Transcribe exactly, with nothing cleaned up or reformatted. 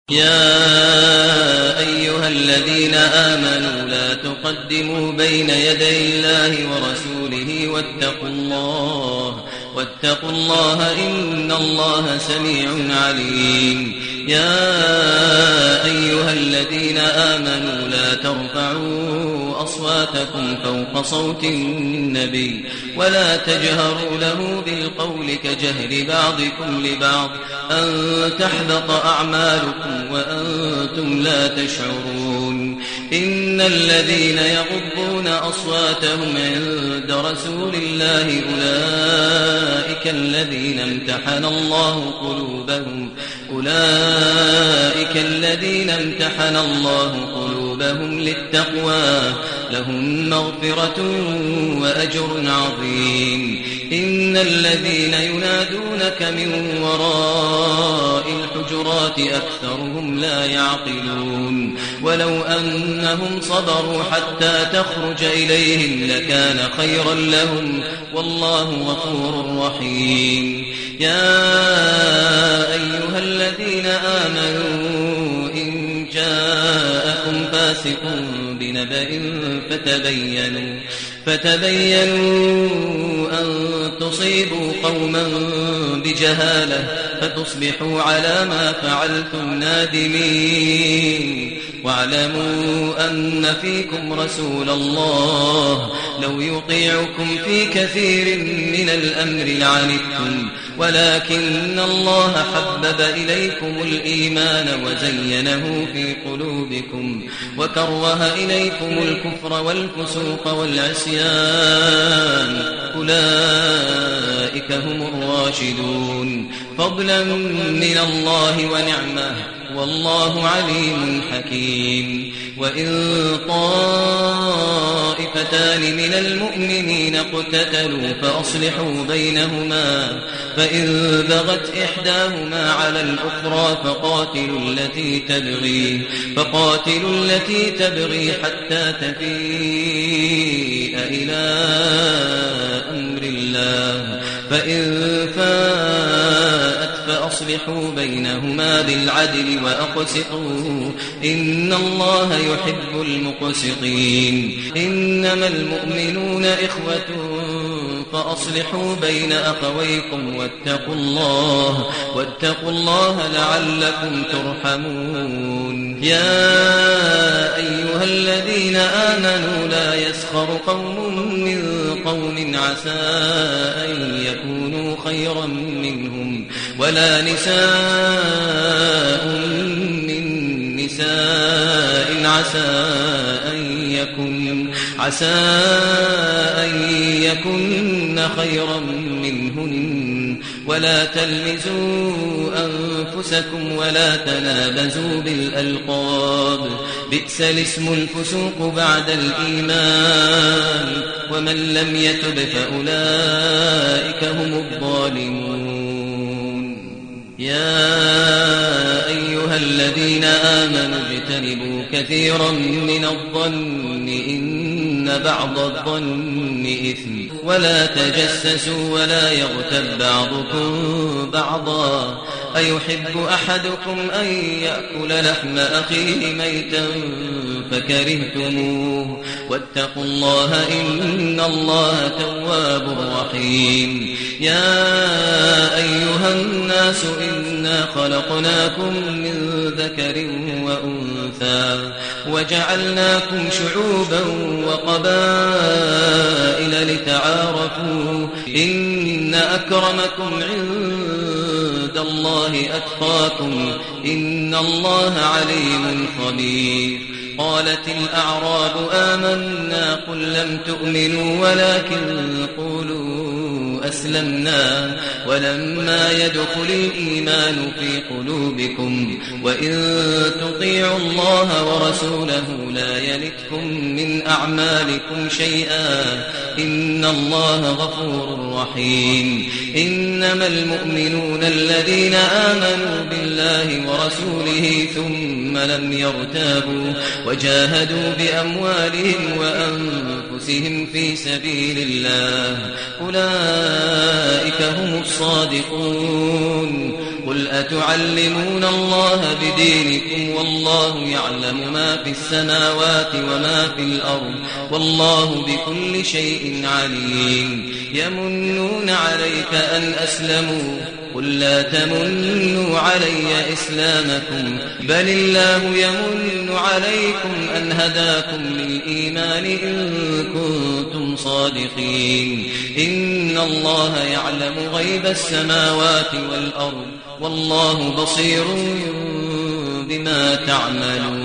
يا أيها الذين آمنوا لا تقدموا بين يدي الله ورسوله واتقوا الله واتقوا الله إن الله سميع عليم. يا أيها الذين آمنوا لا ترفعوا أصواتكم فوق صوت النبي ولا تجهروا له بالقول كجهر بعضكم لبعض أن تحبط أعمالكم وأنتم لا تشعرون. إن الذين يغضون أصواتهم عند رسول الله أولئك الذين امتحن الله قلوبهم أولئك الذين امتحن الله قلوبهم للتقوى لهم مغفرة وأجر عظيم. إن الذين ينادونك من وراء الحجرات أكثرهم لا يعقلون. ولو أنهم صبروا حتى تخرج إليهم لكان خيرا لهم والله غفور رحيم. يا أيها الذين آمنوا إن جاءكم فاسق بنبأ فتبينوا فتبينوا أن تصيبوا قوما بجهالة فتصبحوا على ما فعلتم نادمين. واعلموا أن فيكم رسول الله لو يطيعكم في كثير من الأمر لعنتم ولكن الله حبب إليكم الإيمان وزينه في قلوبكم وكره إليكم الكفر والفسوق والعصيان أولئك هم الراشدون فضلا من الله ونعمه والله عليم حكيم. وإن طائفتان من المؤمنين اقتتلوا فأصلحوا بينهما فإن بغت إحداهما على الأخرى فقاتلوا التي تبغي فقاتلوا التي تبغي حتى تفيء إلى أمر الله فإن فاءت فأصلحوا بينهما بالعدل وأقسطوا إن الله يحب المقسطين. إنما المؤمنون إخوة فأصلحوا بين أخويكم واتقوا الله واتقوا الله لعلكم ترحمون. يا أيها الذين آمنوا لا يسخر قوم من قوم عسى أن يكونوا خيرا منهم ولا نساء من نساء عسى أن يكن عسى أن يكن خيرا منهن ولا تلمزوا أنفسكم ولا تنابزوا بالألقاب بئس الاسم الفسوق بعد الإيمان ومن لم يتب فأولئك هم الظالمون. يا أيها الذين آمنوا اجتنبوا كثيرا من الظن إن بعض الظن إثم ولا تجسسوا ولا يغتب بعضكم بعضا أيحب أحدكم أن يأكل لحم أخيه ميتا فكرهتموه واتقوا الله إن الله تواب رحيم. يا أيها الناس إنا خلقناكم من ذكر وأنثى وجعلناكم شعوبا وقبائل لتعارفوا إن أكرمكم عند الله أتقاكم إن الله عليم خبير. قالت الأعراب آمنا قل لم تؤمنوا ولكن قولوا أسلمنا ولما يدخل الإيمان في قلوبكم وإن تطيعوا الله ورسوله لا يلتكم من أعمالكم شيئا إن الله غفور رحيم. إنما المؤمنون الذين آمنوا بالله ورسوله ثم لم يرتابوا وجاهدوا بأموالهم وأنفسهم في سبيل الله أولئك هم الصادقون. قل أتعلمون الله بدينكم والله يعلم ما في السماوات وما في الأرض والله بكل شيء عليم يمنون عليك أن أسلموا قل لا تمنوا علي إسلامكم بل الله يمن عليكم أن هداكم للإيمان إن كنتم صادقين إن الله يعلم غيب السماوات والأرض والله بصير بما تعملون